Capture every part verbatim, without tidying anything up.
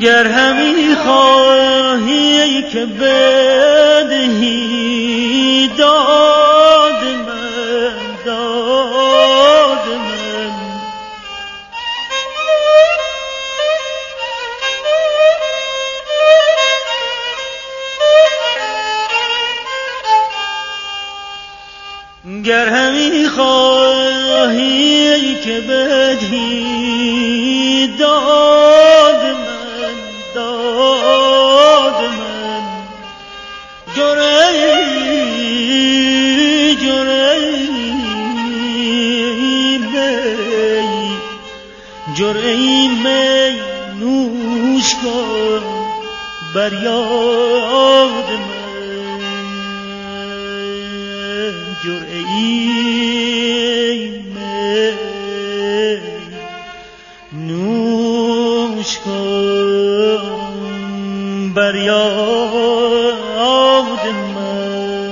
گر همی خواهی که بدهی داد من داد من گر همی خواهی که بدهی داد من داد من جرعی جرعی می جرعی می نوش کن بر یاد من جرعی می نوش کن بر یاد من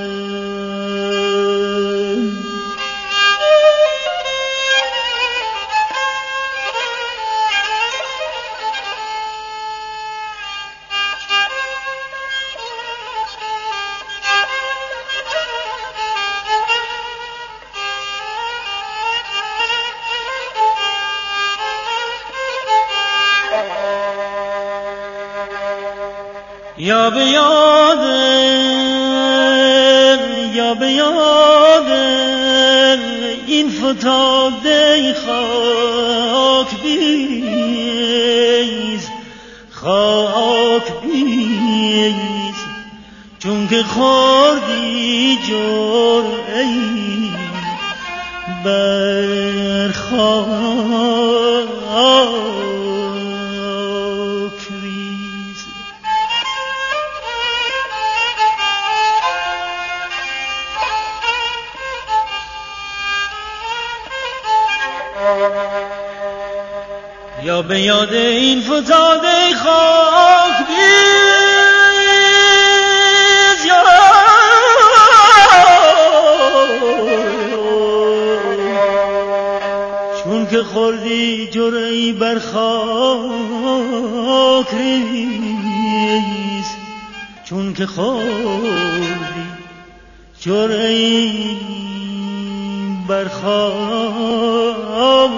یا به یادم یا به یادم این فتاده خاک بیز خاک بیز چون که خوردی جرعه‌ای بر خاک یا به یاد این فتاده خاک بیز یا چون که خوردی جرعی بر خاک ریز چون که خوردی جرعی بر خاک